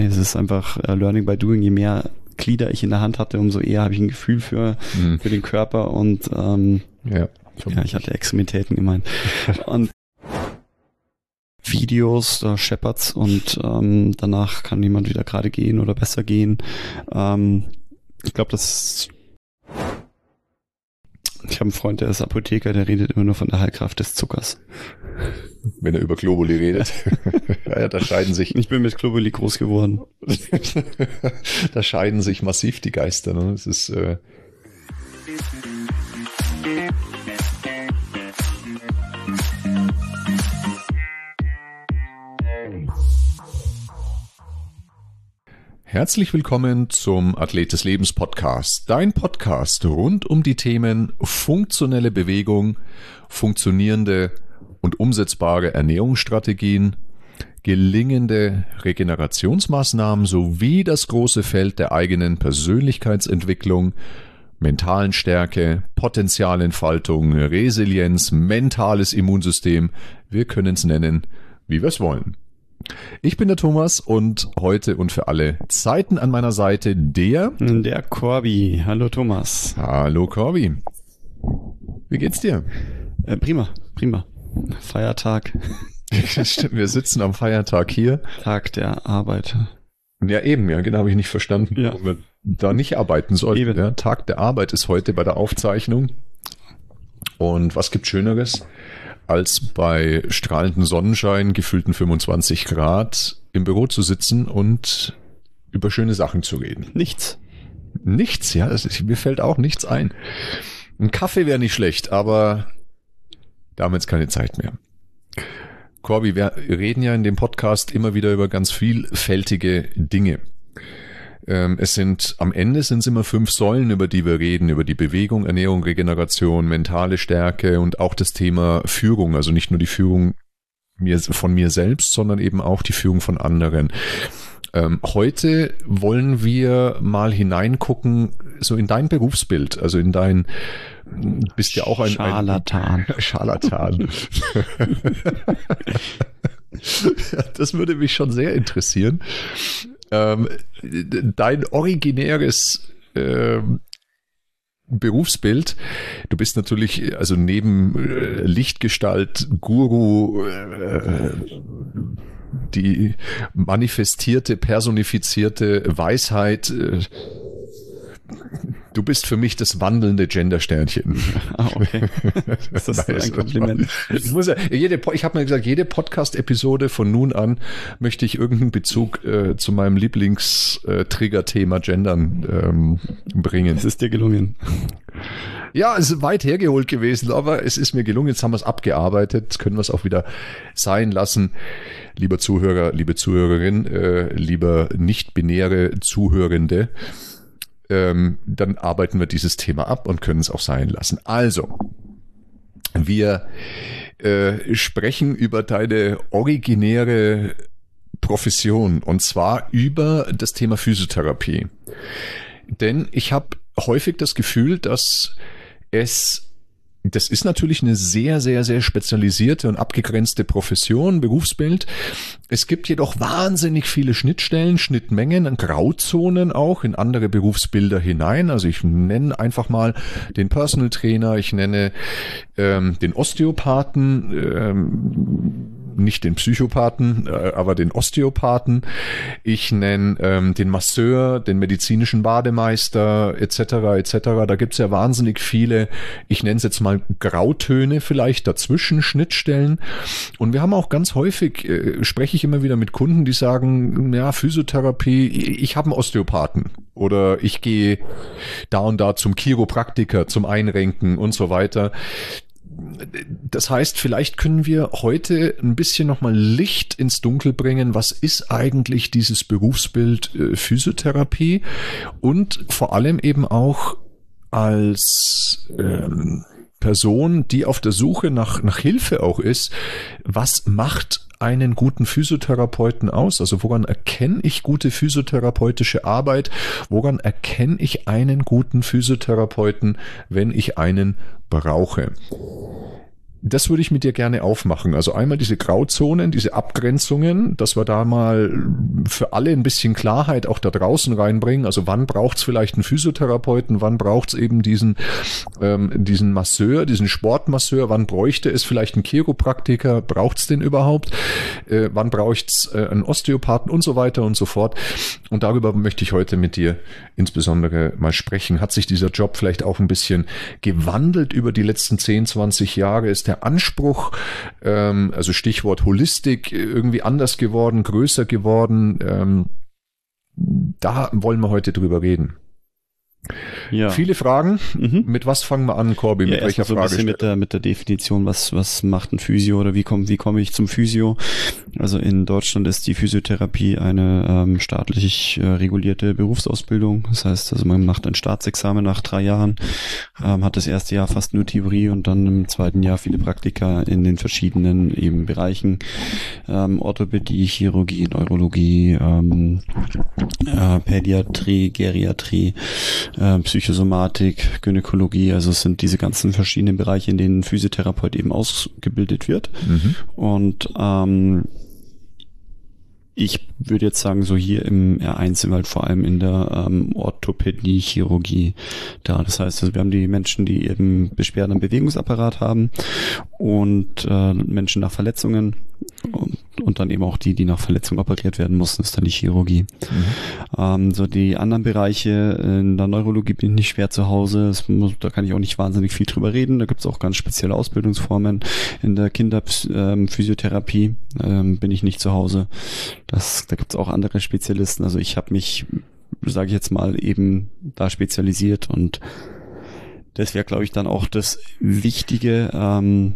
Es ist einfach Learning by Doing. Je mehr Glieder ich in der Hand hatte, umso eher habe ich ein Gefühl für den Körper und ich hatte Extremitäten gemeint. Und Videos, da scheppert's und danach kann jemand wieder gerade gehen oder besser gehen. Ich glaube, ich habe einen Freund, der ist Apotheker, der redet immer nur von der Heilkraft des Zuckers. Wenn er über Globuli redet. Ja, da scheiden sich. Ich bin mit Globuli groß geworden. Da scheiden sich massiv die Geister. Ne? Es ist Herzlich willkommen zum Athlet des Lebens Podcast, dein Podcast rund um die Themen funktionelle Bewegung, funktionierende und umsetzbare Ernährungsstrategien, gelingende Regenerationsmaßnahmen sowie das große Feld der eigenen Persönlichkeitsentwicklung, mentalen Stärke, Potenzialentfaltung, Resilienz, mentales Immunsystem. Wir können es nennen, wie wir es wollen. Ich bin der Thomas und heute und für alle Zeiten an meiner Seite der Corby. Hallo Thomas. Hallo Corby. Wie geht's dir? Prima. Feiertag. Stimmt, wir sitzen am Feiertag hier. Tag der Arbeit. Ja eben, genau, habe ich nicht verstanden, warum wir da nicht arbeiten sollten. Ja, Tag der Arbeit ist heute bei der Aufzeichnung. Und was gibt Schöneres, als bei strahlendem Sonnenschein, gefühlten 25 Grad im Büro zu sitzen und über schöne Sachen zu reden. Nichts, ja, mir fällt auch nichts ein. Ein Kaffee wäre nicht schlecht, aber da haben wir jetzt keine Zeit mehr. Corby, wir reden ja in dem Podcast immer wieder über ganz vielfältige Dinge. Am Ende sind es immer 5 Säulen, über die wir reden, über die Bewegung, Ernährung, Regeneration, mentale Stärke und auch das Thema Führung, also nicht nur die Führung von mir selbst, sondern eben auch die Führung von anderen. Heute wollen wir mal hineingucken, so in dein Berufsbild, also bist ja auch ein Scharlatan. Scharlatan. Das würde mich schon sehr interessieren. Dein originäres Berufsbild, du bist natürlich, also neben Lichtgestalt, Guru, die manifestierte, personifizierte Weisheit, du bist für mich das wandelnde Gendersternchen. Okay. Das ist ein Kompliment. Ich habe mir gesagt, jede Podcast-Episode von nun an möchte ich irgendeinen Bezug zu meinem Lieblingstrigger-Thema Gendern bringen. Es ist dir gelungen. Ja, es ist weit hergeholt gewesen, aber es ist mir gelungen. Jetzt haben wir es abgearbeitet. Jetzt können wir es auch wieder sein lassen. Lieber Zuhörer, liebe Zuhörerin, lieber nicht-binäre Zuhörende, dann arbeiten wir dieses Thema ab und können es auch sein lassen. Also, wir sprechen über deine originäre Profession und zwar über das Thema Physiotherapie. Denn ich habe häufig das Gefühl, dass das ist natürlich eine sehr, sehr, sehr spezialisierte und abgegrenzte Profession, Berufsbild. Es gibt jedoch wahnsinnig viele Schnittstellen, Schnittmengen, Grauzonen auch in andere Berufsbilder hinein. Also ich nenne einfach mal den Personal Trainer, ich nenne den Osteopathen, nicht den Psychopathen, aber den Osteopathen. Ich nenne den Masseur, den medizinischen Bademeister etc. etc. Da gibt's ja wahnsinnig viele, ich nenne es jetzt mal Grautöne vielleicht dazwischen, Schnittstellen. Und wir haben auch ganz häufig, spreche ich immer wieder mit Kunden, die sagen, ja, Physiotherapie, ich habe einen Osteopathen oder ich gehe da und da zum Chiropraktiker, zum Einrenken und so weiter. Das heißt, vielleicht können wir heute ein bisschen nochmal Licht ins Dunkel bringen. Was ist eigentlich dieses Berufsbild Physiotherapie? Und vor allem eben auch als Person, die auf der Suche nach Hilfe auch ist, was macht einen guten Physiotherapeuten aus? Also woran erkenne ich gute physiotherapeutische Arbeit? Woran erkenne ich einen guten Physiotherapeuten, wenn ich einen brauche? das würde ich mit dir gerne aufmachen. Also einmal diese Grauzonen, diese Abgrenzungen, dass wir da mal für alle ein bisschen Klarheit auch da draußen reinbringen. Also wann braucht es vielleicht einen Physiotherapeuten, wann braucht es eben diesen Masseur, diesen Sportmasseur, wann bräuchte es vielleicht einen Chiropraktiker, braucht es den überhaupt, wann braucht es einen Osteopathen und so weiter und so fort. Und darüber möchte ich heute mit dir insbesondere mal sprechen. Hat sich dieser Job vielleicht auch ein bisschen gewandelt über die letzten 10, 20 Jahre? Ist der Anspruch, also Stichwort Holistik, irgendwie anders geworden, größer geworden? Da wollen wir heute drüber reden. Ja. Viele Fragen. Mit was fangen wir an, Corby? Mit welcher so Frage? Ein bisschen mit der Definition, was macht ein Physio oder wie komme ich zum Physio? Also in Deutschland ist die Physiotherapie eine staatlich regulierte Berufsausbildung. Das heißt, also man macht ein Staatsexamen nach 3 Jahren, hat das erste Jahr fast nur Theorie und dann im zweiten Jahr viele Praktika in den verschiedenen eben Bereichen. Orthopädie, Chirurgie, Neurologie, Pädiatrie, Geriatrie, Psychosomatik, Gynäkologie, also es sind diese ganzen verschiedenen Bereiche, in denen ein Physiotherapeut eben ausgebildet wird. Und ich würde jetzt sagen, so hier im R1 sind wir halt vor allem in der Orthopädie, Chirurgie da. Das heißt, also wir haben die Menschen, die eben Beschwerden am Bewegungsapparat haben und Menschen nach Verletzungen und dann eben auch die nach Verletzung operiert werden mussten, ist dann die Chirurgie. So die anderen Bereiche, in der Neurologie bin ich nicht schwer zu Hause, da kann ich auch nicht wahnsinnig viel drüber reden, da gibt es auch ganz spezielle Ausbildungsformen. In der Kinderphysiotherapie bin ich nicht zu Hause. Da gibt es auch andere Spezialisten. Also ich habe mich, sage ich jetzt mal, eben da spezialisiert und das wäre, glaube ich, dann auch das Wichtige.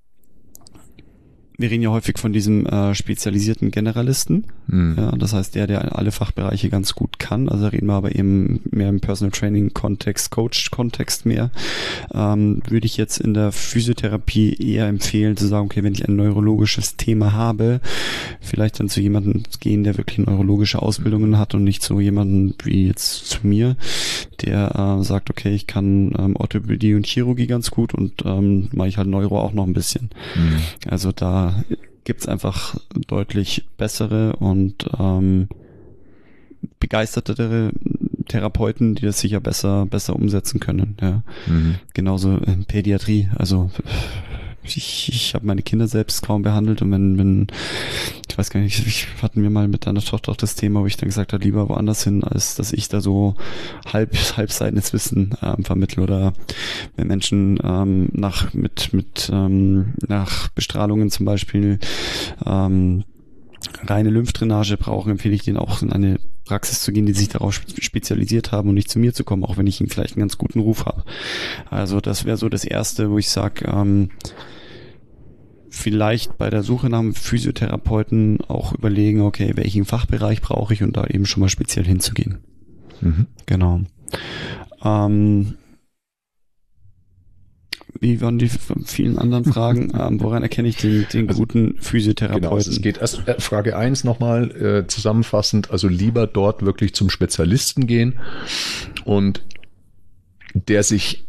Wir reden ja häufig von diesem spezialisierten Generalisten. Ja, das heißt, der alle Fachbereiche ganz gut kann. Also reden wir aber eben mehr im Personal Training Kontext, Coach-Kontext mehr. Würde ich jetzt in der Physiotherapie eher empfehlen zu sagen, okay, wenn ich ein neurologisches Thema habe, vielleicht dann zu jemandem gehen, der wirklich neurologische Ausbildungen hat und nicht zu jemandem wie jetzt zu mir, der sagt, okay, ich kann Orthopädie und Chirurgie ganz gut und mache ich halt Neuro auch noch ein bisschen. Also da gibt's einfach deutlich bessere und begeistertere Therapeuten, die das sicher besser umsetzen können. Ja. Genauso in Pädiatrie. Also ich habe meine Kinder selbst kaum behandelt und wenn ich weiß gar nicht, hatten wir mal mit deiner Tochter auch das Thema, wo ich dann gesagt habe, lieber woanders hin, als dass ich da so halbseitiges Wissen vermittle oder wenn Menschen nach Bestrahlungen zum Beispiel reine Lymphdrainage brauchen, empfehle ich denen auch in eine Praxis zu gehen, die sich darauf spezialisiert haben und nicht zu mir zu kommen, auch wenn ich vielleicht einen ganz guten Ruf habe. Also das wäre so das Erste, wo ich sage, vielleicht bei der Suche nach einem Physiotherapeuten auch überlegen, okay, welchen Fachbereich brauche ich und da eben schon mal speziell hinzugehen. Genau. Wie waren die vielen anderen Fragen? Woran erkenne ich den guten Physiotherapeuten? Genau, also es geht erst Frage 1 nochmal zusammenfassend, also lieber dort wirklich zum Spezialisten gehen und der sich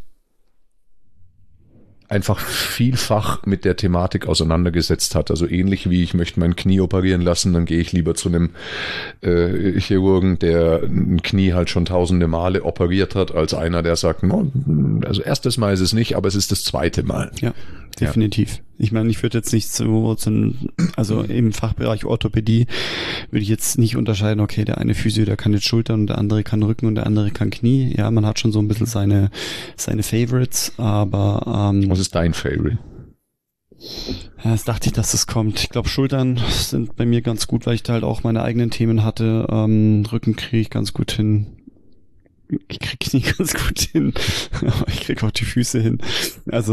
einfach vielfach mit der Thematik auseinandergesetzt hat. Also ähnlich wie ich möchte mein Knie operieren lassen, dann gehe ich lieber zu einem Chirurgen, der ein Knie halt schon tausende Male operiert hat, als einer, der sagt, no, also erstes Mal ist es nicht, aber es ist das zweite Mal. Ja, definitiv. Ja. Ich meine, ich würde jetzt nicht also im Fachbereich Orthopädie würde ich jetzt nicht unterscheiden, okay, der eine Physio, der kann jetzt Schultern und der andere kann Rücken und der andere kann Knie. Ja, man hat schon so ein bisschen seine Favorites, aber was ist dein Favorite? Ja, das dachte ich, dass das kommt. Ich glaube, Schultern sind bei mir ganz gut, weil ich da halt auch meine eigenen Themen hatte. Rücken kriege ich ganz gut hin. Ich kriege Knie ganz gut hin. Aber ich kriege auch die Füße hin. Also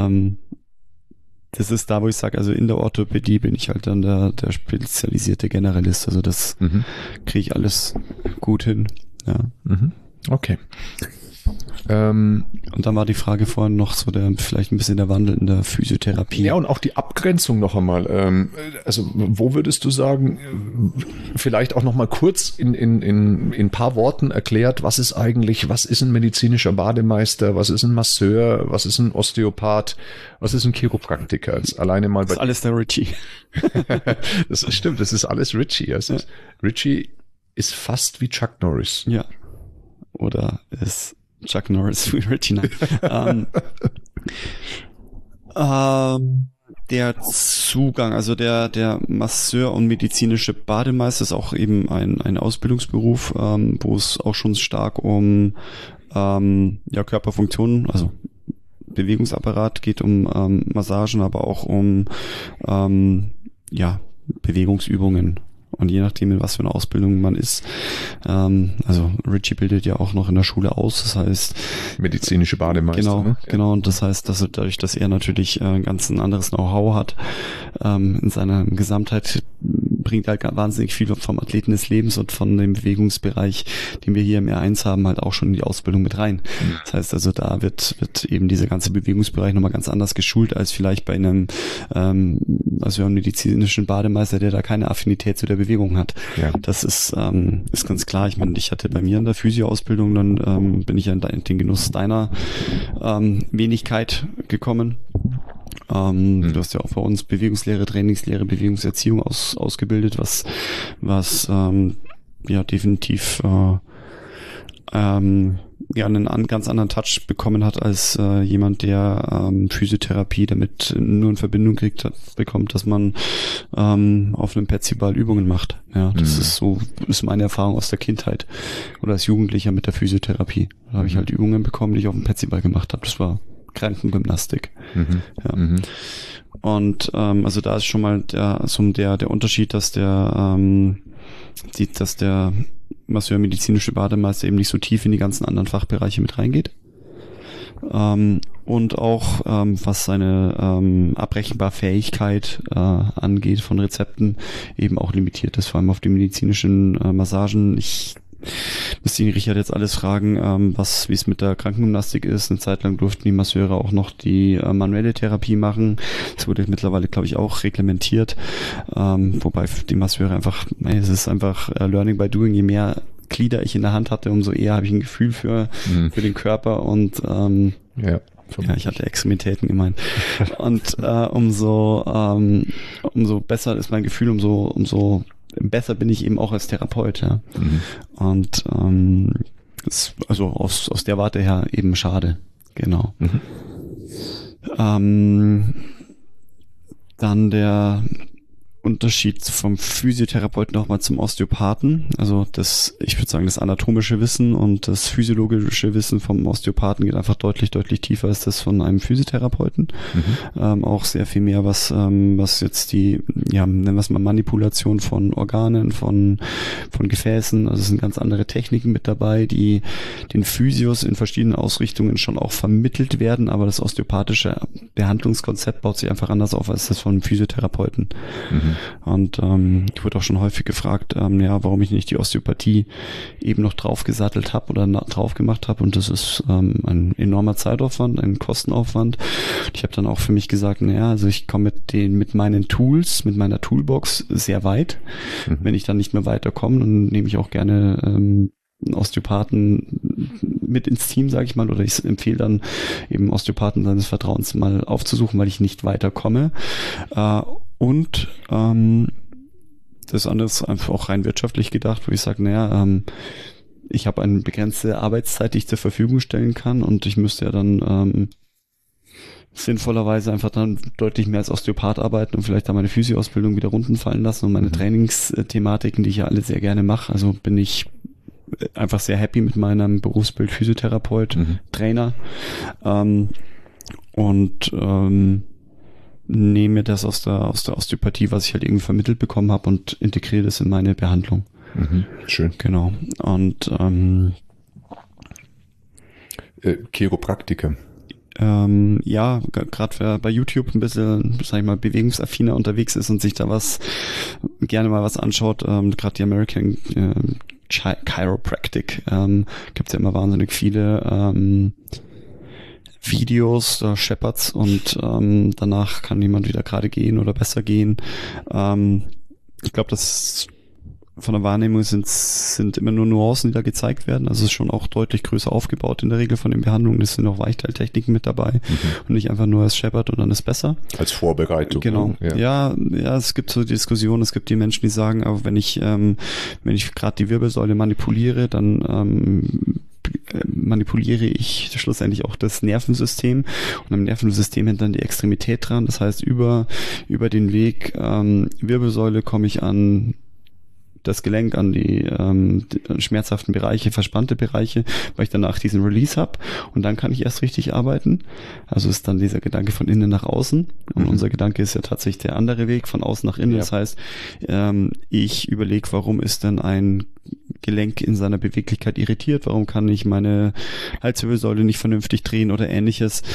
das ist da, wo ich sage, also in der Orthopädie bin ich halt dann der spezialisierte Generalist. Also das kriege ich alles gut hin. Ja. Okay. Und dann war die Frage vorhin noch so vielleicht ein bisschen der Wandel in der Physiotherapie. Ja, und auch die Abgrenzung noch einmal. Also wo würdest du sagen, vielleicht auch noch mal kurz in ein paar Worten erklärt, was ist ein medizinischer Bademeister, was ist ein Masseur, was ist ein Osteopath, was ist ein Chiropraktiker? Alleine mal das ist alles der Richie. Das stimmt, das ist alles Richie. Richie ist fast wie Chuck Norris. Ja. Oder ist Chuck Norris wie Richie? Nein. Der Zugang, also der Masseur und medizinische Bademeister ist auch eben ein Ausbildungsberuf, wo es auch schon stark um Körperfunktionen, also Bewegungsapparat geht, um Massagen, aber auch um Bewegungsübungen. Und je nachdem, in was für eine Ausbildung man ist, also Richie bildet ja auch noch in der Schule aus, das heißt medizinische Bademeister. Genau, und das heißt, dass dadurch, dass er natürlich ganz ein anderes Know-how hat, in seiner Gesamtheit bringt halt wahnsinnig viel vom Athleten des Lebens und von dem Bewegungsbereich, den wir hier im R1 haben, halt auch schon in die Ausbildung mit rein. Das heißt also, da wird eben dieser ganze Bewegungsbereich nochmal ganz anders geschult als vielleicht bei einem medizinischen Bademeister, der da keine Affinität zu der Bewegung hat. Ja. Das ist ganz klar. Ich meine, ich hatte bei mir in der Physio-Ausbildung, dann bin ich ja in den Genuss deiner Wenigkeit gekommen. Du hast ja auch bei uns Bewegungslehre, Trainingslehre, Bewegungserziehung ausgebildet, was definitiv einen ganz anderen Touch bekommen hat als jemand, der Physiotherapie damit nur in Verbindung bekommt, dass man auf einem Petsyball Übungen macht. Ja, das ist meine Erfahrung aus der Kindheit oder als Jugendlicher mit der Physiotherapie. Da habe ich halt Übungen bekommen, die ich auf dem Petsyball gemacht habe. Das war Krankengymnastik. Und also da ist schon mal der Unterschied, dass der Masseur medizinische Bademeister eben nicht so tief in die ganzen anderen Fachbereiche mit reingeht. Und auch was seine Abrechenbarfähigkeit angeht von Rezepten, eben auch limitiert ist, vor allem auf die medizinischen Massagen. Ich müsste ihn Richard jetzt alles fragen, wie es mit der Krankengymnastik ist. Eine Zeit lang durften die Masseure auch noch die manuelle Therapie machen. Das wurde mittlerweile, glaube ich, auch reglementiert. Wobei die Masseure es ist einfach Learning by Doing. Je mehr Glieder ich in der Hand hatte, umso eher habe ich ein Gefühl für den Körper und ich hatte Extremitäten gemeint. Und umso besser ist mein Gefühl, umso besser bin ich eben auch als Therapeut, ja. Und ist also aus der Warte her eben schade. Genau. Dann der Unterschied vom Physiotherapeuten nochmal zum Osteopathen. Also ich würde sagen, das anatomische Wissen und das physiologische Wissen vom Osteopathen geht einfach deutlich, deutlich tiefer als das von einem Physiotherapeuten. Auch sehr viel mehr, was jetzt nennen wir es mal Manipulation von Organen, von Gefäßen. Also es sind ganz andere Techniken mit dabei, die den Physios in verschiedenen Ausrichtungen schon auch vermittelt werden, aber das osteopathische Behandlungskonzept baut sich einfach anders auf als das von einem Physiotherapeuten. Und ich wurde auch schon häufig gefragt, warum ich nicht die Osteopathie eben noch draufgesattelt habe oder drauf gemacht habe. Und das ist ein enormer Zeitaufwand, ein Kostenaufwand. Ich habe dann auch für mich gesagt, also ich komme mit meinen Tools, mit meiner Toolbox sehr weit. Wenn ich dann nicht mehr weiterkomme, dann nehme ich auch gerne einen Osteopathen mit ins Team, sage ich mal, oder ich empfehle dann eben Osteopathen seines Vertrauens mal aufzusuchen, weil ich nicht weiterkomme. Und das andere ist einfach auch rein wirtschaftlich gedacht, wo ich sage, ich habe eine begrenzte Arbeitszeit, die ich zur Verfügung stellen kann und ich müsste ja dann sinnvollerweise einfach dann deutlich mehr als Osteopath arbeiten und vielleicht da meine Physio-Ausbildung wieder runter fallen lassen und meine Trainingsthematiken, die ich ja alle sehr gerne mache. Also bin ich einfach sehr happy mit meinem Berufsbild Physiotherapeut, Trainer und nehme das aus der Osteopathie, was ich halt irgendwie vermittelt bekommen habe und integriere das in meine Behandlung. Schön. Genau. Und Chiropraktiker. Gerade wer bei YouTube ein bisschen, sag ich mal, bewegungsaffiner unterwegs ist und sich da gerne mal was anschaut, gerade die American Chiropractic, gibt es ja immer wahnsinnig viele Videos, da scheppert's und danach kann jemand wieder gerade gehen oder besser gehen. Ich glaube, das von der Wahrnehmung sind immer nur Nuancen, die da gezeigt werden. Also es ist schon auch deutlich größer aufgebaut in der Regel von den Behandlungen. Es sind auch Weichteiltechniken mit dabei und nicht einfach nur es scheppert und dann ist besser. Als Vorbereitung. Genau. Ja, es gibt so Diskussionen. Es gibt die Menschen, die sagen, aber wenn ich gerade die Wirbelsäule manipuliere, dann manipuliere ich schlussendlich auch das Nervensystem und am Nervensystem hängt dann die Extremität dran. Das heißt, über den Weg Wirbelsäule komme ich an das Gelenk, an die schmerzhaften Bereiche, verspannte Bereiche, weil ich danach diesen Release habe und dann kann ich erst richtig arbeiten. Also ist dann dieser Gedanke von innen nach außen und unser Gedanke ist ja tatsächlich der andere Weg, von außen nach innen. Ja. Das heißt, ich überlege, warum ist denn ein Gelenk in seiner Beweglichkeit irritiert, warum kann ich meine Halswirbelsäule nicht vernünftig drehen oder ähnliches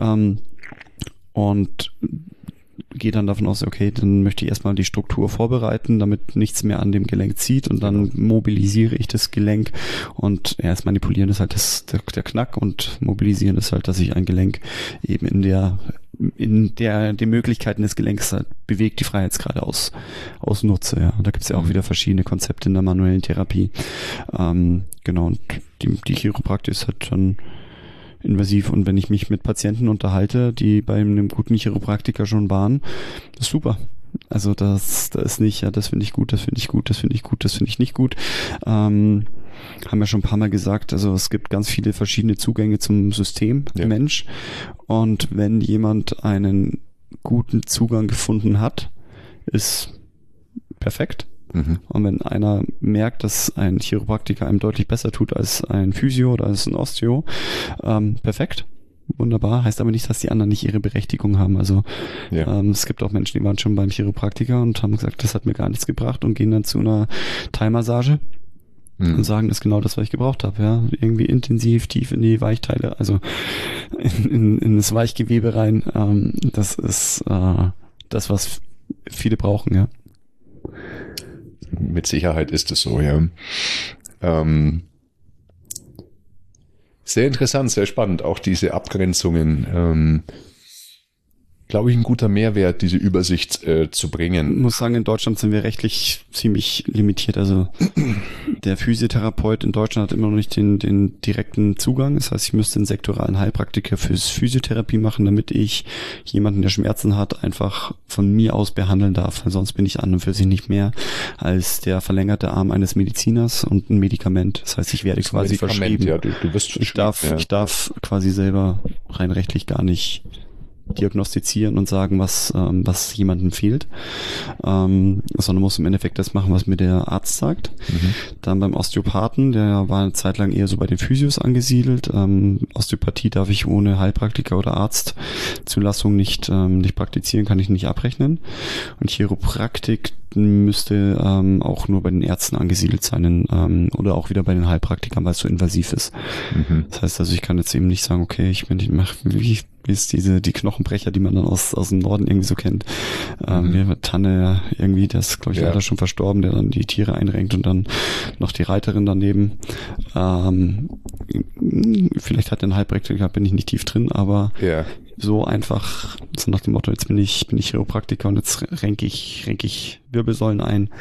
und gehe dann davon aus, okay, dann möchte ich erstmal die Struktur vorbereiten, damit nichts mehr an dem Gelenk zieht und dann mobilisiere ich das Gelenk und erst manipulieren ist halt der Knack und mobilisieren ist halt, dass ich ein Gelenk eben in die Möglichkeiten des Gelenks halt bewegt, die Freiheitsgrade ausnutze. Ja. Da gibt es ja auch wieder verschiedene Konzepte in der manuellen Therapie. Genau, und die Chiropraktik ist halt dann invasiv und wenn ich mich mit Patienten unterhalte, die bei einem guten Chiropraktiker schon waren, das ist super. Also das ist nicht, ja, das finde ich gut, das finde ich gut, das finde ich gut, das finde ich nicht gut. Haben wir schon ein paar Mal gesagt, also es gibt ganz viele verschiedene Zugänge zum System, Mensch. Und wenn jemand einen guten Zugang gefunden hat, ist perfekt. Und wenn einer merkt, dass ein Chiropraktiker einem deutlich besser tut als ein Physio oder als ein Osteo, perfekt, wunderbar, heißt aber nicht, dass die anderen nicht ihre Berechtigung haben. Also es gibt auch Menschen, die waren schon beim Chiropraktiker und haben gesagt, das hat mir gar nichts gebracht und gehen dann zu einer Thai-Massage und sagen, das ist genau das, was ich gebraucht habe. Ja, irgendwie intensiv, tief in die Weichteile, also in das Weichgewebe rein. Das ist das, was viele brauchen, ja. Mit Sicherheit ist es so, ja. Sehr interessant, sehr spannend, auch diese Abgrenzungen. Glaube ich, ein guter Mehrwert, diese Übersicht zu bringen. Ich muss sagen, in Deutschland sind wir rechtlich ziemlich limitiert. Also der Physiotherapeut in Deutschland hat immer noch nicht den direkten Zugang. Das heißt, ich müsste einen sektoralen Heilpraktiker fürs Physiotherapie machen, damit ich jemanden, der Schmerzen hat, einfach von mir aus behandeln darf. Weil sonst bin ich an und für sich nicht mehr als der verlängerte Arm eines Mediziners und ein Medikament. Das heißt, ich werde quasi verschrieben. Ja, du wirst verschrieben. Ich darf quasi selber rein rechtlich gar nicht diagnostizieren und sagen, was jemandem fehlt, sondern muss im Endeffekt das machen, was mir der Arzt sagt. Dann beim Osteopathen, der war eine Zeit lang eher so bei den Physios angesiedelt. Osteopathie darf ich ohne Heilpraktiker oder Arztzulassung nicht praktizieren, kann ich nicht abrechnen. Und Chiropraktik müsste auch nur bei den Ärzten angesiedelt sein oder auch wieder bei den Heilpraktikern, weil es so invasiv ist. Das heißt also, ich kann jetzt eben nicht sagen, okay, wie ist die Knochenbrecher, die man dann aus dem Norden irgendwie so kennt. Tanne irgendwie, der ist, glaube ich, leider schon verstorben, der dann die Tiere einrenkt und dann noch die Reiterin daneben. Vielleicht hat der einen Heilpraktiker, bin ich nicht tief drin, aber so einfach, so nach dem Motto, jetzt bin ich Chiropraktiker und jetzt renke ich Wirbelsäulen ein.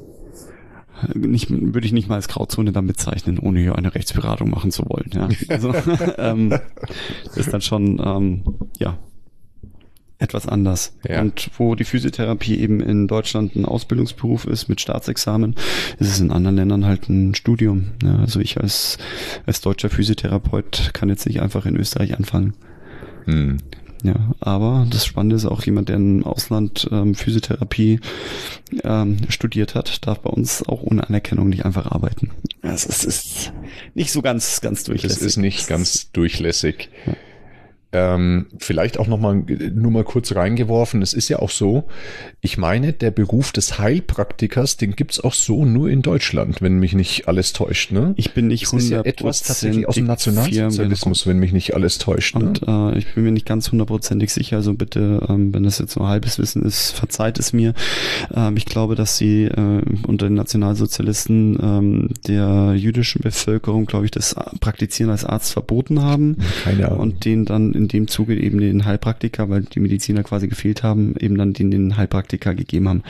Würde ich nicht mal als Grauzone dann bezeichnen, ohne hier eine Rechtsberatung machen zu wollen. Ja. Also, das ist dann schon etwas anders. Ja. Und wo die Physiotherapie eben in Deutschland ein Ausbildungsberuf ist mit Staatsexamen, ist es in anderen Ländern halt ein Studium. Ja, also ich als deutscher Physiotherapeut kann jetzt nicht einfach in Österreich anfangen. Ja, aber das Spannende ist auch, jemand, der im Ausland Physiotherapie studiert hat, darf bei uns auch ohne Anerkennung nicht einfach arbeiten. Also es ist nicht so ganz durchlässig. Es ist nicht ganz durchlässig. Vielleicht auch nur mal kurz reingeworfen. Es ist ja auch so, ich meine, der Beruf des Heilpraktikers, den gibt's auch so nur in Deutschland, wenn mich nicht alles täuscht. Ne? Ich bin nicht 100% ist ja etwas tatsächlich aus dem Nationalsozialismus, wenn mich nicht alles täuscht. Ne? Und ich bin mir nicht ganz 100% sicher, also bitte, wenn das jetzt nur halbes Wissen ist, verzeiht es mir. Ich glaube, dass sie unter den Nationalsozialisten der jüdischen Bevölkerung, glaube ich, das Praktizieren als Arzt verboten haben. Keine Ahnung. Und denen dann in dem Zuge eben den Heilpraktiker, weil die Mediziner quasi gefehlt haben, eben dann den Heilpraktiker gegeben haben.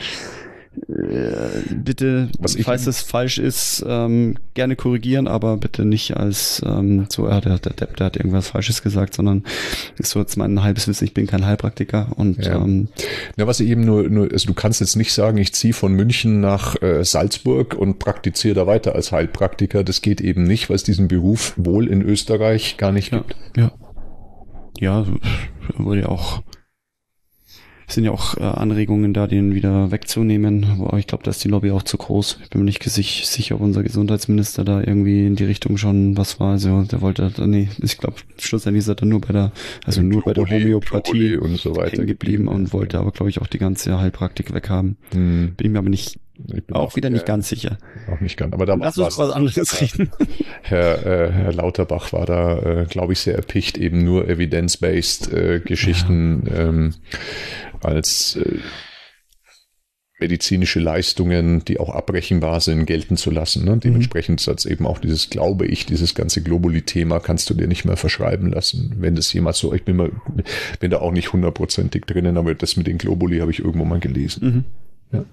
Bitte, falls es falsch ist, gerne korrigieren, aber bitte nicht als der Depp, der hat irgendwas Falsches gesagt, sondern ist so jetzt mein halbes Wissen, ich bin kein Heilpraktiker und was ich eben nur, also du kannst jetzt nicht sagen, ich ziehe von München nach Salzburg und praktiziere da weiter als Heilpraktiker, das geht eben nicht, weil es diesen Beruf wohl in Österreich gar nicht gibt. Ja, wurde ja auch, sind ja auch Anregungen da, den wieder wegzunehmen, aber ich glaube, da ist die Lobby auch zu groß. Ich bin mir nicht sicher, ob unser Gesundheitsminister da irgendwie in die Richtung schon was war. Also der wollte, ich glaube, schlussendlich ist er nur bei der Homöopathie und so weiter hängen geblieben und wollte aber, glaube ich, auch die ganze Heilpraktik weghaben. Bin ich mir aber nicht nicht ganz sicher. Auch nicht ganz. Aber da lass uns was anderes reden. Herr Lauterbach war da, glaube ich, sehr erpicht, eben nur evidence-based Geschichten als medizinische Leistungen, die auch abrechenbar sind, gelten zu lassen. Ne? Dementsprechend ist jetzt eben auch dieses ganze Globuli-Thema kannst du dir nicht mehr verschreiben lassen. Wenn das jemals so, bin da auch nicht 100%ig drinnen, aber das mit den Globuli habe ich irgendwo mal gelesen. Ja.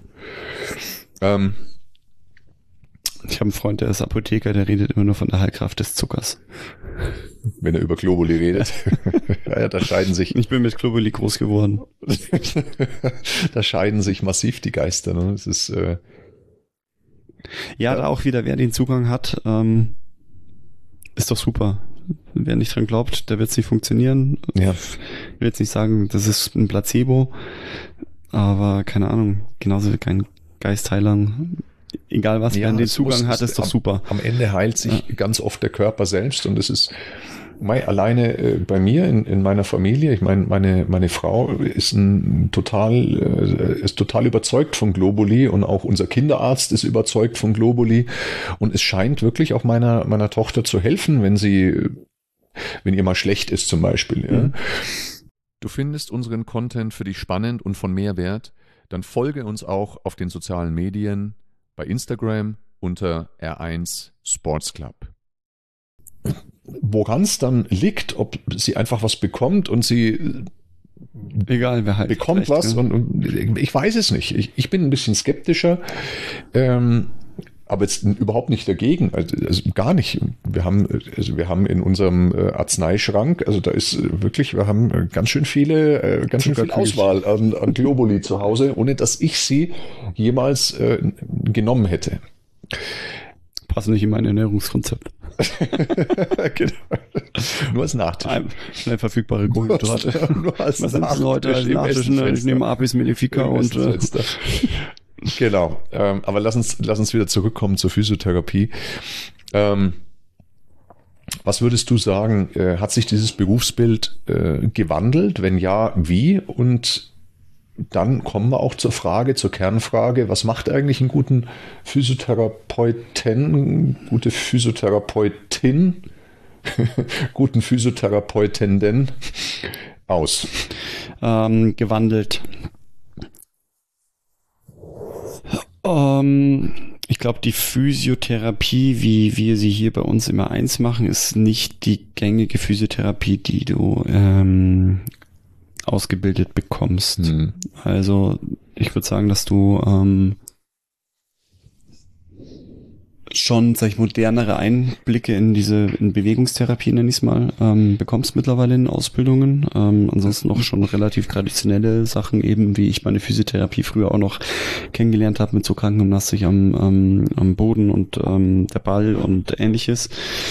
Ich habe einen Freund, der ist Apotheker, der redet immer nur von der Heilkraft des Zuckers. Wenn er über Globuli redet. Ja, da scheiden sich. Ich bin mit Globuli groß geworden. Da scheiden sich massiv die Geister. Ne? Das ist, da auch wieder, wer den Zugang hat, ist doch super. Wer nicht dran glaubt, der wird es nicht funktionieren. Ja. Ich will jetzt nicht sagen, das ist ein Placebo, aber keine Ahnung, genauso wie kein Geistheilern. Egal was, wer den Zugang hat, ist doch super. Am Ende heilt sich ganz oft der Körper selbst und es ist alleine bei mir in meiner Familie, ich meine, meine Frau ist total überzeugt von Globuli und auch unser Kinderarzt ist überzeugt von Globuli und es scheint wirklich auch meiner Tochter zu helfen, wenn ihr mal schlecht ist zum Beispiel. Ja. Du findest unseren Content für dich spannend und von Mehrwert, dann folge uns auch auf den sozialen Medien, bei Instagram unter R1 Sports Club. Woran es dann liegt, ob sie einfach was bekommt und sie egal, wer halt bekommt was und ich weiß es nicht. Ich bin ein bisschen skeptischer, aber jetzt überhaupt nicht dagegen, also gar nicht. Wir haben in unserem Arzneischrank, also da ist wirklich, wir haben ganz schön viel Auswahl an Globuli zu Hause, ohne dass ich sie jemals genommen hätte. Passen nicht in mein Ernährungskonzept. Genau. Nur als Nachtisch. Schnell verfügbare Kohlenhydrate. Nur als was sind heute als Nachtisch? Ich nehme Apis mellifica und genau. Aber lass uns wieder zurückkommen zur Physiotherapie. Was würdest du sagen, hat sich dieses Berufsbild gewandelt? Wenn ja, wie? Und dann kommen wir auch zur Kernfrage, was macht eigentlich einen guten Physiotherapeuten, gute Physiotherapeutin, guten Physiotherapeutinnen aus? Gewandelt. Ich glaube, die Physiotherapie, wie wir sie hier bei uns immer eins machen, ist nicht die gängige Physiotherapie, die du ausgebildet bekommst. Also ich würde sagen, dass du schon, sag ich, modernere Einblicke in Bewegungstherapie, nenne ich es mal, bekommst mittlerweile in Ausbildungen. Ansonsten noch schon relativ traditionelle Sachen, eben wie ich meine Physiotherapie früher auch noch kennengelernt habe, mit so Krankengymnastik am Boden und der Ball und ähnliches.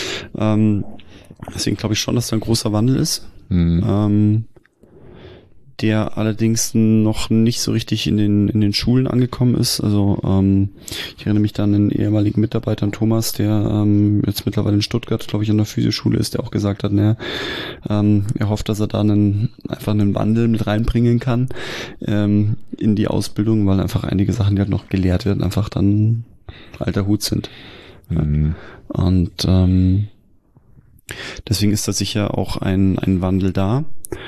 Deswegen glaube ich schon, dass da ein großer Wandel ist. der allerdings noch nicht so richtig in den Schulen angekommen ist. Also ich erinnere mich da an einen ehemaligen Mitarbeiter, an Thomas, der jetzt mittlerweile in Stuttgart, glaube ich, an der Physioschule ist, der auch gesagt hat, er hofft, dass er da einfach einen Wandel mit reinbringen kann in die Ausbildung, weil einfach einige Sachen, die halt noch gelehrt werden, einfach dann alter Hut sind. Mhm. Und deswegen ist da sicher auch ein Wandel da.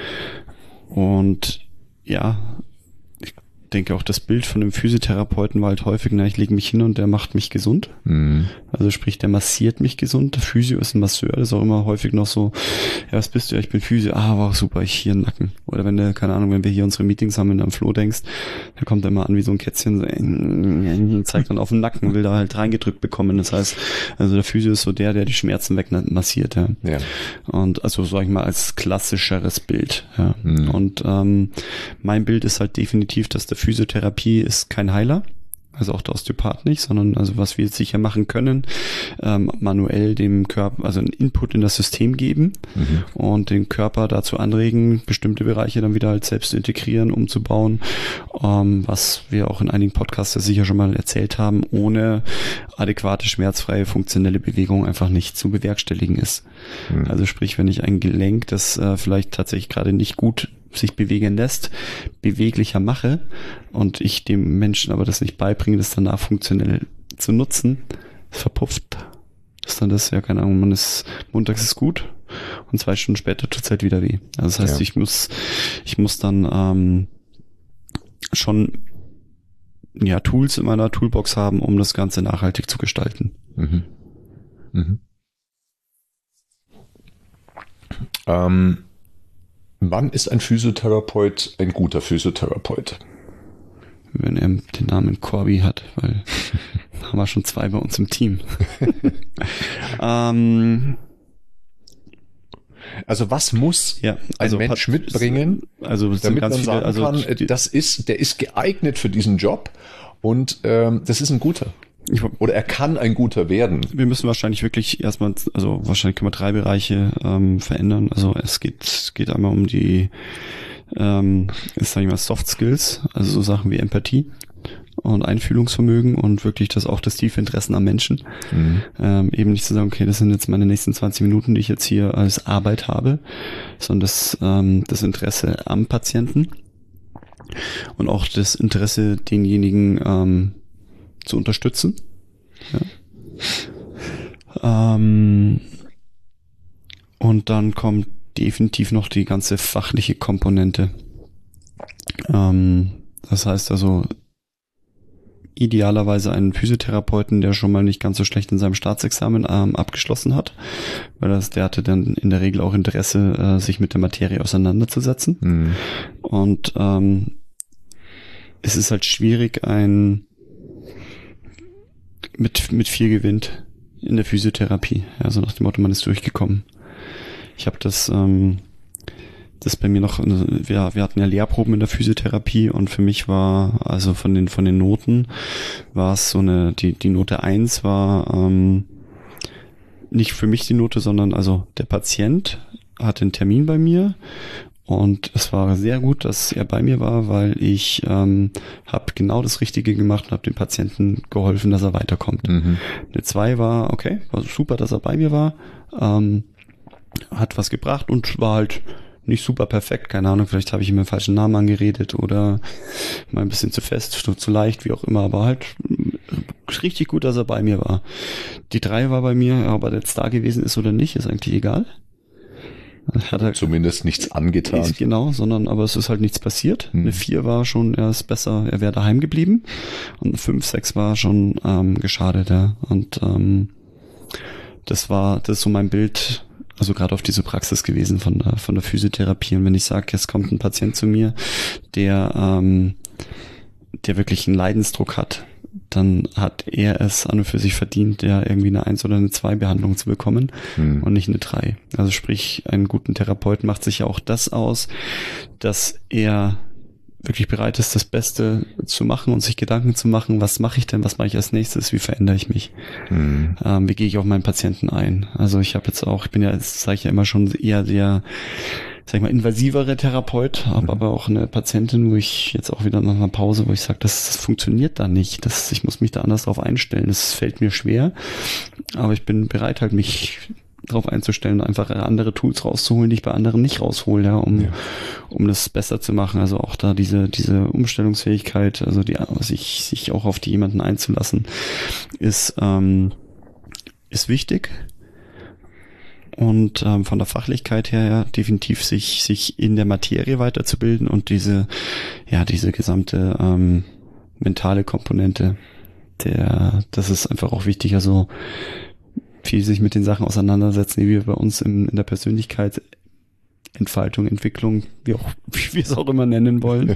Und ja, ich denke auch das Bild von dem Physiotherapeuten war halt häufig, ich lege mich hin und der macht mich gesund. Mhm. Also sprich, der massiert mich gesund. Der Physio ist ein Masseur, das ist auch immer häufig noch so, ja, was bist du? Ja, ich bin Physio. Ah, wow, super, ich hier im Nacken. Oder wenn du, keine Ahnung, wenn wir hier unsere Meetings haben, wenn du am Flo denkst, der kommt immer an wie so ein Kätzchen, so, zeigt dann auf den Nacken, will da halt reingedrückt bekommen. Das heißt, also der Physio ist so der die Schmerzen wegmassiert, ja. Ja. Und also, sag ich mal, als klassischeres Bild, ja. Mhm. Und mein Bild ist halt definitiv, dass der Physiotherapie ist kein Heiler. Also auch der Osteopath nicht, sondern also was wir jetzt sicher machen können, manuell dem Körper, also einen Input in das System geben und den Körper dazu anregen, bestimmte Bereiche dann wieder halt selbst zu integrieren, umzubauen, was wir auch in einigen Podcasts ja sicher schon mal erzählt haben, ohne adäquate, schmerzfreie, funktionelle Bewegung einfach nicht zu bewerkstelligen ist. Mhm. Also sprich, wenn ich ein Gelenk, das vielleicht tatsächlich gerade nicht gut sich bewegen lässt, beweglicher mache und ich dem Menschen aber das nicht beibringe, das danach funktionell zu nutzen, verpufft. Das ist dann das, ja, keine Ahnung, montags ist gut und 2 Stunden später tut's halt wieder weh. Also das heißt, ich muss dann schon Tools in meiner Toolbox haben, um das Ganze nachhaltig zu gestalten. Mhm. Mhm. Wann ist ein Physiotherapeut ein guter Physiotherapeut? Wenn er den Namen Corby hat, weil haben wir schon 2 bei uns im Team. Also was muss ein Mensch mitbringen, damit man sagen kann, der ist geeignet für diesen Job und das ist ein guter. Oder er kann ein guter werden. Wir müssen wahrscheinlich wirklich erstmal, also wahrscheinlich können wir 3 Bereiche verändern. Also es geht einmal um die Soft Skills, also so Sachen wie Empathie und Einfühlungsvermögen und wirklich das tiefe Interesse am Menschen. Mhm. Eben nicht zu sagen, okay, das sind jetzt meine nächsten 20 Minuten, die ich jetzt hier als Arbeit habe, sondern das Interesse am Patienten und auch das Interesse, denjenigen zu unterstützen. Ja. Und dann kommt definitiv noch die ganze fachliche Komponente. Das heißt also idealerweise einen Physiotherapeuten, der schon mal nicht ganz so schlecht in seinem Staatsexamen abgeschlossen hat, weil der hatte dann in der Regel auch Interesse, sich mit der Materie auseinanderzusetzen. Mhm. Und es ist halt schwierig, mit viel gewinnt in der Physiotherapie. Also nach dem Motto, man ist durchgekommen. Ich habe das bei mir noch, wir hatten ja Lehrproben in der Physiotherapie und für mich war, also von den Noten war es so die Note 1 war nicht für mich die Note, sondern also der Patient hatte einen Termin bei mir. Und es war sehr gut, dass er bei mir war, weil ich habe genau das Richtige gemacht und habe dem Patienten geholfen, dass er weiterkommt. Mhm. Eine 2 war, okay, war super, dass er bei mir war, hat was gebracht und war halt nicht super perfekt, keine Ahnung, vielleicht habe ich ihm den falschen Namen angeredet oder mal ein bisschen zu fest, zu leicht, wie auch immer, aber halt richtig gut, dass er bei mir war. Die 3 war bei mir, ob er jetzt da gewesen ist oder nicht, ist eigentlich egal. Hat halt zumindest nichts angetan. Genau, aber es ist halt nichts passiert. Eine 4 war schon, er ist besser, er wäre daheim geblieben. Und eine 5, 6 war schon geschadet, ja. Und das ist so mein Bild, also gerade auf diese Praxis gewesen von der Physiotherapie. Und wenn ich sage, jetzt kommt ein Patient zu mir, der wirklich einen Leidensdruck hat, dann hat er es an und für sich verdient, ja irgendwie eine 1 oder eine 2 Behandlung zu bekommen und nicht eine 3. Also sprich, einen guten Therapeut macht sich ja auch das aus, dass er wirklich bereit ist, das Beste zu machen und sich Gedanken zu machen, was mache ich denn, was mache ich als nächstes, wie verändere ich mich, wie gehe ich auf meinen Patienten ein. Also ich bin ja, das sage ich ja immer schon, eher sag ich mal, invasivere Therapeut, habe aber auch eine Patientin, wo ich jetzt auch wieder nach einer Pause, wo ich sage, das funktioniert da nicht. Ich muss mich da anders drauf einstellen. Das fällt mir schwer, aber ich bin bereit, halt mich drauf einzustellen, einfach andere Tools rauszuholen, die ich bei anderen nicht raushole, ja, um das besser zu machen. Also auch da diese Umstellungsfähigkeit, also sich auch auf jemanden einzulassen, ist wichtig. Und von der Fachlichkeit her ja, definitiv sich in der Materie weiterzubilden und diese gesamte mentale Komponente, das ist einfach auch wichtig. Also viel sich mit den Sachen auseinandersetzen, die wir bei uns in der Persönlichkeitsentfaltung, Entwicklung, wie wir es auch immer nennen wollen.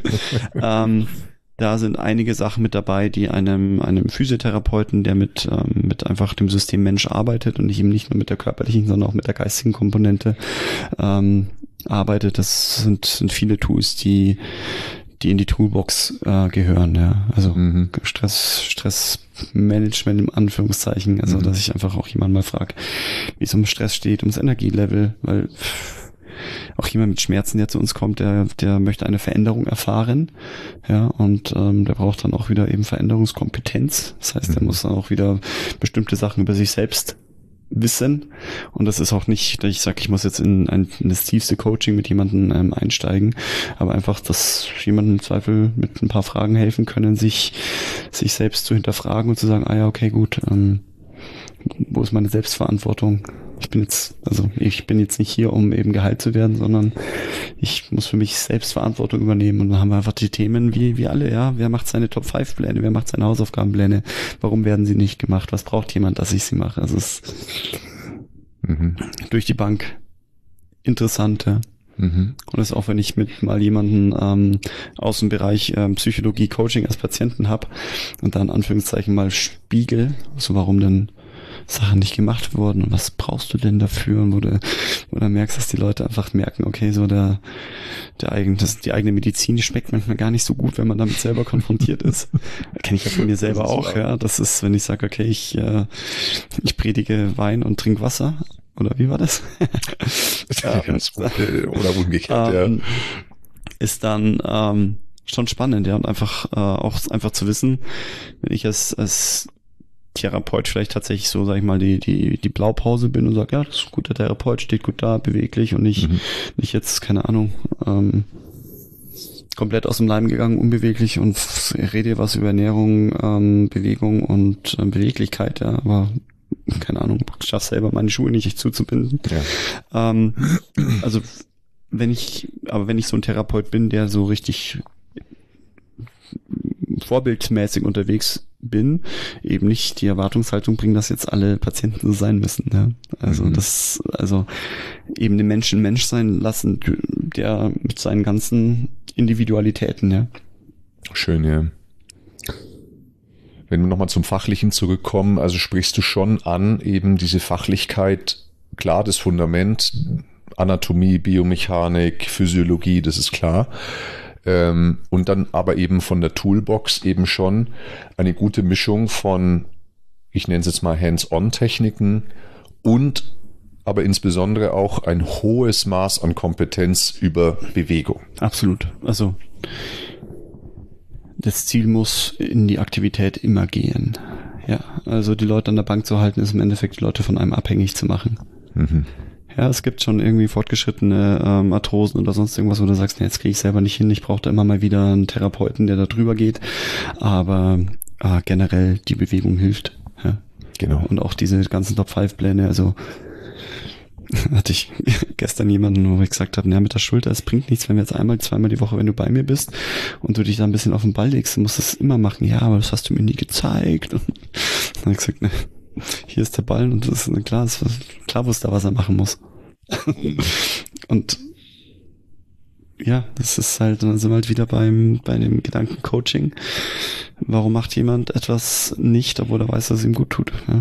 Da sind einige Sachen mit dabei, die einem Physiotherapeuten, der mit einfach dem System Mensch arbeitet und eben nicht nur mit der körperlichen, sondern auch mit der geistigen Komponente arbeitet. Das sind viele Tools, die in die Toolbox gehören, ja. Also Stressmanagement im Anführungszeichen, also dass ich einfach auch jemanden mal frage, wie es um Stress steht, ums Energielevel, weil auch jemand mit Schmerzen, der zu uns kommt, der möchte eine Veränderung erfahren, ja, und der braucht dann auch wieder eben Veränderungskompetenz. Das heißt, der muss dann auch wieder bestimmte Sachen über sich selbst wissen, und das ist auch nicht, dass ich sage, ich muss jetzt in das tiefste Coaching mit jemandem einsteigen, aber einfach, dass jemandem im Zweifel mit ein paar Fragen helfen können, sich selbst zu hinterfragen und zu sagen, ah ja, okay, gut, wo ist meine Selbstverantwortung? Ich bin jetzt nicht hier, um eben geheilt zu werden, sondern ich muss für mich Selbstverantwortung übernehmen. Und dann haben wir einfach die Themen wie alle, ja. Wer macht seine Top-5-Pläne? Wer macht seine Hausaufgabenpläne? Warum werden sie nicht gemacht? Was braucht jemand, dass ich sie mache? Also es ist durch die Bank interessante. Und das auch, wenn ich mit mal jemanden aus dem Bereich Psychologie, Coaching als Patienten habe und dann in Anführungszeichen mal spiegel, so warum denn Sachen nicht gemacht wurden und was brauchst du denn dafür, und wo du merkst, dass die Leute einfach merken, okay, so die eigene Medizin, die schmeckt manchmal gar nicht so gut, wenn man damit selber konfrontiert ist. Kenne ich ja von mir selber auch, ja. Das ist, wenn ich sage, okay, ich predige Wein und trinke Wasser, oder wie war das? Oder umgekehrt, ja. Ist dann schon spannend, ja, und einfach einfach zu wissen, wenn ich als Therapeut vielleicht tatsächlich so, sag ich mal, die Blaupause bin und sage, ja, das ist ein guter Therapeut, steht gut da, beweglich und nicht jetzt, keine Ahnung, komplett aus dem Leim gegangen, unbeweglich und rede was über Ernährung, Bewegung und Beweglichkeit, ja, aber keine Ahnung, ich schaffe selber meine Schuhe nicht zuzubinden. Ja. Also wenn ich so ein Therapeut bin, der so richtig vorbildmäßig unterwegs bin, eben nicht die Erwartungshaltung bringen, dass jetzt alle Patienten so sein müssen. Ja? Also eben den Menschen Mensch sein lassen, der mit seinen ganzen Individualitäten, ja. Schön, ja. Wenn wir nochmal zum Fachlichen zurückkommen, also sprichst du schon an, eben diese Fachlichkeit, klar, das Fundament, Anatomie, Biomechanik, Physiologie, das ist klar. Und dann aber eben von der Toolbox eben schon eine gute Mischung von, ich nenne es jetzt mal Hands-on-Techniken und aber insbesondere auch ein hohes Maß an Kompetenz über Bewegung. Absolut. Also das Ziel muss in die Aktivität immer gehen. Ja, also die Leute an der Bank zu halten, ist im Endeffekt die Leute von einem abhängig zu machen. Ja, es gibt schon irgendwie fortgeschrittene Arthrosen oder sonst irgendwas, wo du sagst, nee, jetzt kriege ich selber nicht hin, ich brauche da immer mal wieder einen Therapeuten, der da drüber geht, aber generell die Bewegung hilft. Ja. Genau. Und auch diese ganzen Top-5-Pläne, also hatte ich gestern jemanden, wo ich gesagt habe, mit der Schulter, es bringt nichts, wenn wir jetzt zweimal die Woche, wenn du bei mir bist und du dich da ein bisschen auf den Ball legst, du musst das immer machen. Ja, aber das hast du mir nie gezeigt. Und dann habe ich gesagt, ne, hier ist der Ball und das ist klar wusste er, was er machen muss. Und ja, das ist halt, dann sind wir halt wieder bei dem Gedanken Coaching. Warum macht jemand etwas nicht, obwohl er weiß, dass es ihm gut tut? Ja?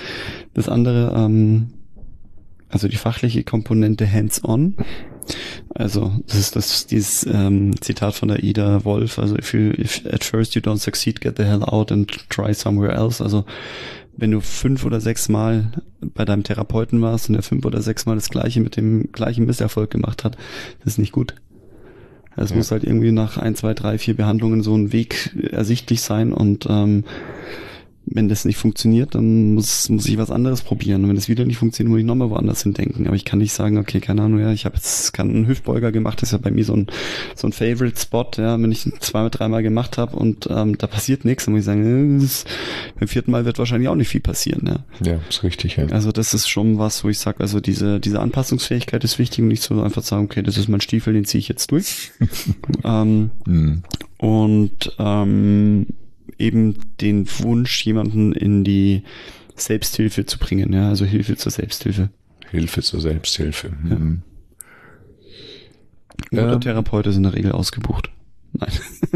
Das andere, also die fachliche Komponente hands-on, Also das ist dieses Zitat von der Ida Wolf, also if at first you don't succeed, get the hell out and try somewhere else. Also wenn du 5 oder 6 Mal bei deinem Therapeuten warst und der 5 oder 6 Mal das Gleiche mit dem gleichen Misserfolg gemacht hat, das ist nicht gut. Es muss halt irgendwie nach 1, 2, 3, 4 Behandlungen so ein Weg ersichtlich sein und wenn das nicht funktioniert, dann muss ich was anderes probieren. Und wenn das wieder nicht funktioniert, muss ich nochmal woanders hindenken. Aber ich kann nicht sagen, okay, keine Ahnung, ja, ich habe jetzt einen Hüftbeuger gemacht, das ist ja bei mir so ein Favorite-Spot, ja, wenn ich ihn 2, 3 Mal gemacht habe und da passiert nichts, dann muss ich sagen, beim 4. Mal wird wahrscheinlich auch nicht viel passieren. Ja, ja, ist richtig. Ja. Also das ist schon was, wo ich sage, also diese Anpassungsfähigkeit ist wichtig und nicht so einfach sagen, okay, das ist mein Stiefel, den ziehe ich jetzt durch. Eben den Wunsch, jemanden in die Selbsthilfe zu bringen, ja, also Hilfe zur Selbsthilfe. Hilfe zur Selbsthilfe. Ja. Mutter-Therapeut ist in der Regel ausgebucht. Nein.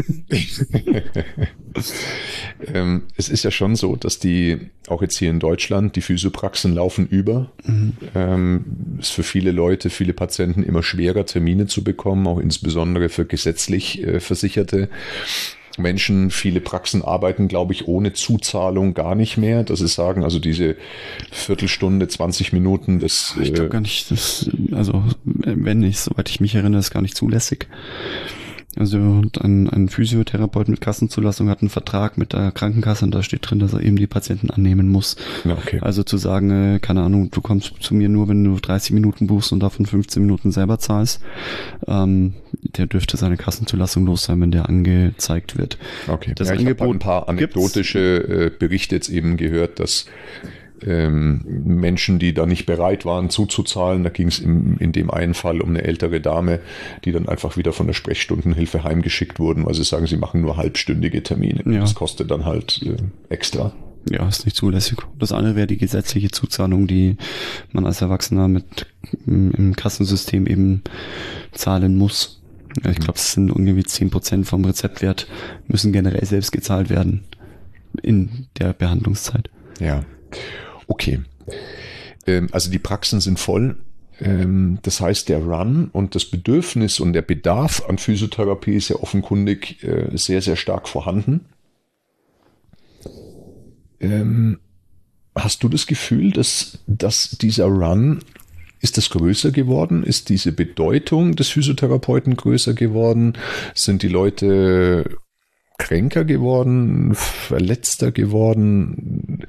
Es ist ja schon so, dass auch jetzt hier in Deutschland, die Physiopraxen laufen über. Ist für viele Leute, viele Patienten immer schwerer, Termine zu bekommen, auch insbesondere für gesetzlich Versicherte Menschen. Viele Praxen arbeiten, glaube ich, ohne Zuzahlung gar nicht mehr. Dass sie sagen, also diese Viertelstunde, 20 Minuten, das... Ich glaube gar nicht, wenn nicht, soweit ich mich erinnere, ist gar nicht zulässig. Also ein Physiotherapeut mit Kassenzulassung hat einen Vertrag mit der Krankenkasse und da steht drin, dass er eben die Patienten annehmen muss. Ja, okay. Also zu sagen, keine Ahnung, du kommst zu mir nur, wenn du 30 Minuten buchst und davon 15 Minuten selber zahlst, der dürfte seine Kassenzulassung los sein, wenn der angezeigt wird. Okay, ich habe ein paar anekdotische Berichte jetzt eben gehört, dass Menschen, die da nicht bereit waren zuzuzahlen, da ging es in dem einen Fall um eine ältere Dame, die dann einfach wieder von der Sprechstundenhilfe heimgeschickt wurden, weil sie sagen, sie machen nur halbstündige Termine. Ja. Das kostet dann halt extra. Ja, ist nicht zulässig. Das andere wäre die gesetzliche Zuzahlung, die man als Erwachsener im Kassensystem eben zahlen muss. Ich glaube, es sind irgendwie 10% vom Rezeptwert müssen generell selbst gezahlt werden in der Behandlungszeit. Ja. Okay, also die Praxen sind voll, das heißt der Run und das Bedürfnis und der Bedarf an Physiotherapie ist ja offenkundig sehr, sehr stark vorhanden. Hast du das Gefühl, dass dieser Run, ist das größer geworden? Ist diese Bedeutung des Physiotherapeuten größer geworden? Sind die Leute kränker geworden, verletzter geworden?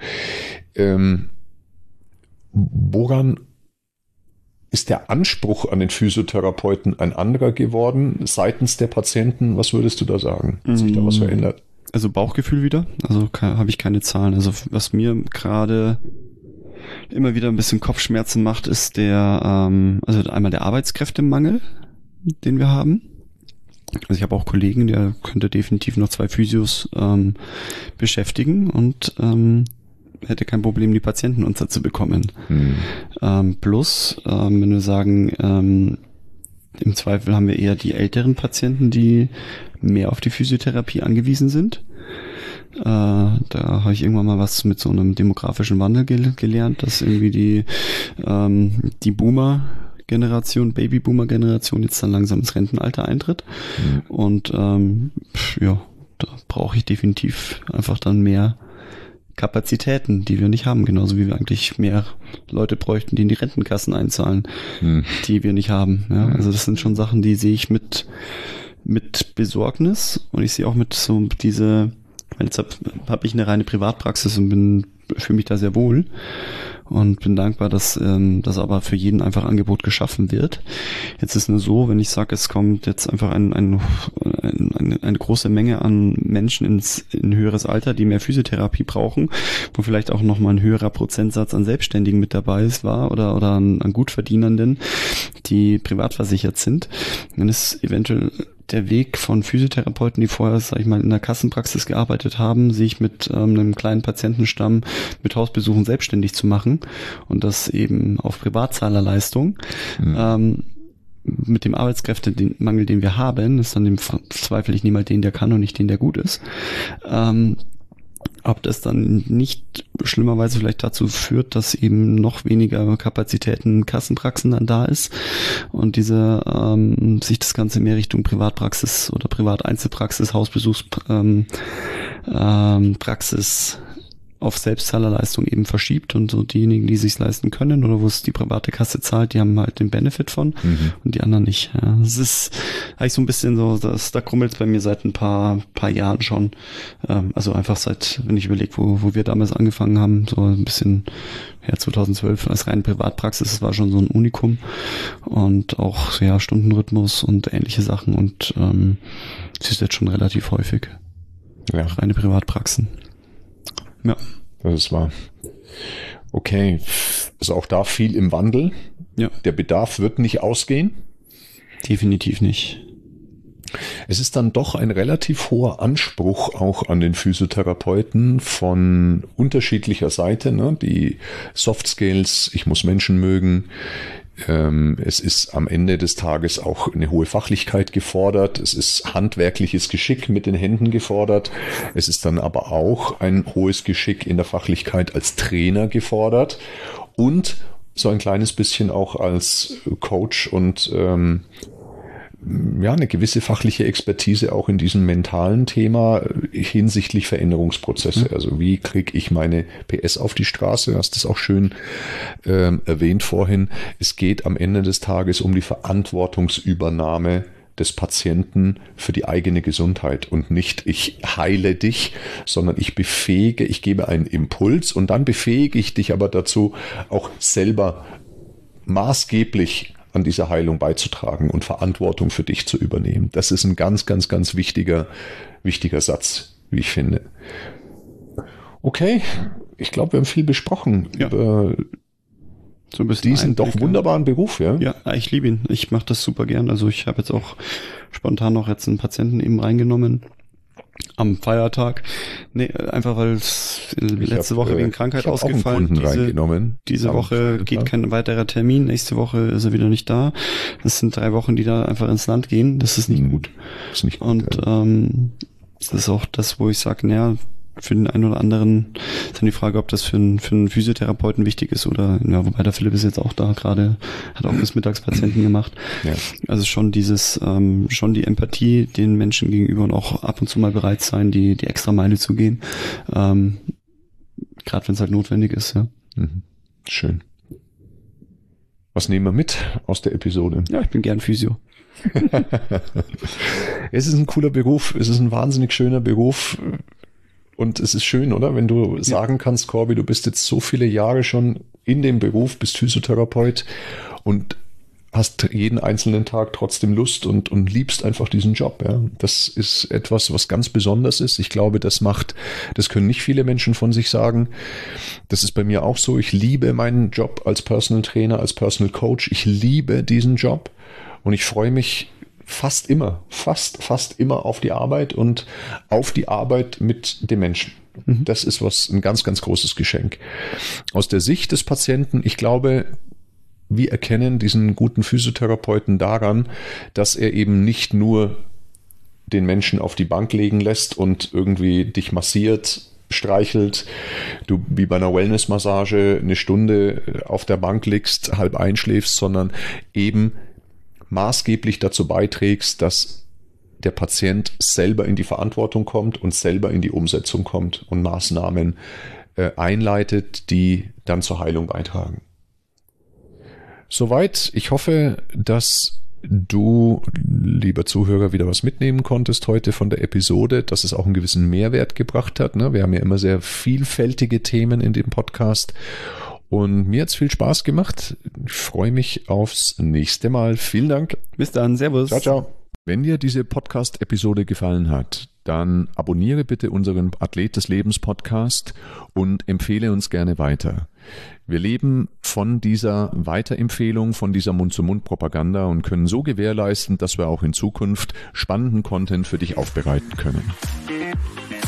Woran ist der Anspruch an den Physiotherapeuten ein anderer geworden seitens der Patienten? Was würdest du da sagen? Hat sich da was verändert? Also Bauchgefühl wieder, also habe ich keine Zahlen. Also was mir gerade immer wieder ein bisschen Kopfschmerzen macht, ist also einmal der Arbeitskräftemangel, den wir haben. Also ich habe auch Kollegen, der könnte definitiv noch 2 Physios beschäftigen und hätte kein Problem, die Patienten unterzubekommen. Plus, wenn wir sagen, im Zweifel haben wir eher die älteren Patienten, die mehr auf die Physiotherapie angewiesen sind. Da habe ich irgendwann mal was mit so einem demografischen Wandel gelernt, dass irgendwie die Boomer-Generation, Baby-Boomer-Generation jetzt dann langsam ins Rentenalter eintritt. Und ja, da brauche ich definitiv einfach dann mehr Kapazitäten, die wir nicht haben, genauso wie wir eigentlich mehr Leute bräuchten, die in die Rentenkassen einzahlen, die wir nicht haben. Ja, also das sind schon Sachen, die sehe ich mit Besorgnis und ich sehe auch mit so jetzt habe ich eine reine Privatpraxis und fühle mich da sehr wohl und bin dankbar, dass aber für jeden einfach Angebot geschaffen wird. Jetzt ist nur so, wenn ich sage, es kommt jetzt einfach eine große Menge an Menschen in höheres Alter, die mehr Physiotherapie brauchen, wo vielleicht auch nochmal ein höherer Prozentsatz an Selbstständigen mit dabei war oder an Gutverdienenden, die privatversichert sind, dann ist eventuell der Weg von Physiotherapeuten, die vorher, sag ich mal, in der Kassenpraxis gearbeitet haben, sich mit einem kleinen Patientenstamm mit Hausbesuchen selbstständig zu machen und das eben auf Privatzahlerleistung. Mit dem Arbeitskräftemangel, den wir haben, ist dann im Zweifel ich nehme mal den, der kann und nicht den, der gut ist. Ob das dann nicht schlimmerweise vielleicht dazu führt, dass eben noch weniger Kapazitäten in Kassenpraxen dann da ist und diese sich das Ganze mehr Richtung Privatpraxis oder Privateinzelpraxis, Hausbesuchspraxis auf Selbstzahlerleistung eben verschiebt und so diejenigen, die sich's leisten können oder wo es die private Kasse zahlt, die haben halt den Benefit von und die anderen nicht. Ja. Das ist eigentlich so ein bisschen so, da krummelt's bei mir seit ein paar Jahren schon. Also einfach seit, wenn ich überlege, wo wir damals angefangen haben, so ein bisschen 2012 als reine Privatpraxis, das war schon so ein Unikum und auch Stundenrhythmus und ähnliche Sachen und das ist jetzt schon relativ häufig. Ja. Reine Privatpraxen. Ja. Das ist wahr. Okay, also auch da viel im Wandel. Ja. Der Bedarf wird nicht ausgehen. Definitiv nicht. Es ist dann doch ein relativ hoher Anspruch auch an den Physiotherapeuten von unterschiedlicher Seite, ne? Die Soft Skills, ich muss Menschen mögen. Es ist am Ende des Tages auch eine hohe Fachlichkeit gefordert. Es ist handwerkliches Geschick mit den Händen gefordert. Es ist dann aber auch ein hohes Geschick in der Fachlichkeit als Trainer gefordert und so ein kleines bisschen auch als Coach und eine gewisse fachliche Expertise auch in diesem mentalen Thema hinsichtlich Veränderungsprozesse. Also wie kriege ich meine PS auf die Straße? Du hast das auch schön erwähnt vorhin. Es geht am Ende des Tages um die Verantwortungsübernahme des Patienten für die eigene Gesundheit und nicht ich heile dich, sondern ich gebe einen Impuls und dann befähige ich dich aber dazu, auch selber maßgeblich an dieser Heilung beizutragen und Verantwortung für dich zu übernehmen. Das ist ein ganz, ganz, ganz wichtiger Satz, wie ich finde. Okay, ich glaube, wir haben viel besprochen über so ein bisschen diesen doch wunderbaren Beruf. Ja, ich liebe ihn. Ich mache das super gern. Also ich habe jetzt auch spontan noch jetzt einen Patienten eben reingenommen. Am Feiertag. Nee, einfach weil es letzte Woche wegen Krankheit ausgefallen. Diese Woche geht kein weiterer Termin. Nächste Woche ist er wieder nicht da. Das sind 3 Wochen, die da einfach ins Land gehen. Das ist nicht gut. Das ist nicht gut. Und das ist auch das, wo ich sage, für den einen oder anderen ist dann die Frage, ob das für einen Physiotherapeuten wichtig ist oder, wobei der Philipp ist jetzt auch da gerade, hat auch bis Mittagspatienten gemacht. Ja. Also schon schon die Empathie den Menschen gegenüber und auch ab und zu mal bereit sein, die extra Meile zu gehen. Gerade wenn es halt notwendig ist, ja. Schön. Was nehmen wir mit aus der Episode? Ja, ich bin gern Physio. Es ist ein cooler Beruf, es ist ein wahnsinnig schöner Beruf. Und es ist schön, oder? Wenn du sagen kannst, Corby, du bist jetzt so viele Jahre schon in dem Beruf, bist Physiotherapeut und hast jeden einzelnen Tag trotzdem Lust und liebst einfach diesen Job. Ja? Das ist etwas, was ganz besonders ist. Ich glaube, das können nicht viele Menschen von sich sagen. Das ist bei mir auch so. Ich liebe meinen Job als Personal Trainer, als Personal Coach. Ich liebe diesen Job und ich freue mich fast immer auf die Arbeit und auf die Arbeit mit dem Menschen. Das ist ein ganz, ganz großes Geschenk. Aus der Sicht des Patienten, ich glaube, wir erkennen diesen guten Physiotherapeuten daran, dass er eben nicht nur den Menschen auf die Bank legen lässt und irgendwie dich massiert, streichelt, du wie bei einer Wellness-Massage 1 Stunde auf der Bank liegst, halb einschläfst, sondern eben maßgeblich dazu beiträgst, dass der Patient selber in die Verantwortung kommt und selber in die Umsetzung kommt und Maßnahmen einleitet, die dann zur Heilung beitragen. Soweit. Ich hoffe, dass du, lieber Zuhörer, wieder was mitnehmen konntest heute von der Episode, dass es auch einen gewissen Mehrwert gebracht hat. Wir haben ja immer sehr vielfältige Themen in dem Podcast. Und mir hat's viel Spaß gemacht. Ich freue mich aufs nächste Mal. Vielen Dank. Bis dann. Servus. Ciao, ciao. Wenn dir diese Podcast-Episode gefallen hat, dann abonniere bitte unseren Athlet des Lebens Podcast und empfehle uns gerne weiter. Wir leben von dieser Weiterempfehlung, von dieser Mund-zu-Mund-Propaganda und können so gewährleisten, dass wir auch in Zukunft spannenden Content für dich aufbereiten können.